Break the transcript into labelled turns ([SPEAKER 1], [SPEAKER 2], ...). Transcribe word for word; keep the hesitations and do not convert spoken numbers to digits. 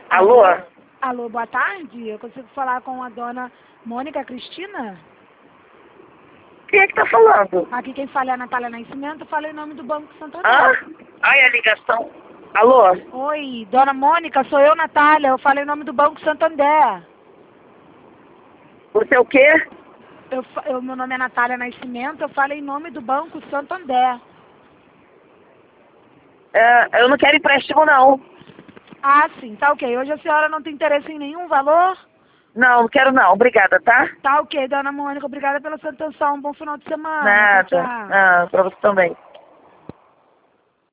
[SPEAKER 1] Alô?
[SPEAKER 2] Alô, boa tarde. Eu consigo falar com a dona Mônica Cristina?
[SPEAKER 1] Quem é que tá falando?
[SPEAKER 2] Aqui quem fala é a Natália Nascimento. Fala em nome do Banco Santander.
[SPEAKER 1] Ah? Ai, a ligação. Alô?
[SPEAKER 2] Oi, dona Mônica, sou eu, Natália. Eu falo em nome do Banco Santander.
[SPEAKER 1] Você é o quê?
[SPEAKER 2] Eu, fa- eu, meu nome é Natália Nascimento. Eu falo em nome do Banco Santander.
[SPEAKER 1] É, eu não quero empréstimo, não.
[SPEAKER 2] Ah, sim, tá ok. Hoje a senhora não tem interesse em nenhum valor?
[SPEAKER 1] Não, não quero não. Obrigada, tá?
[SPEAKER 2] Tá ok, dona Mônica. Obrigada pela sua atenção. Um bom final de semana.
[SPEAKER 1] Nada.
[SPEAKER 2] Tchau, tchau.
[SPEAKER 1] Ah, pra você também.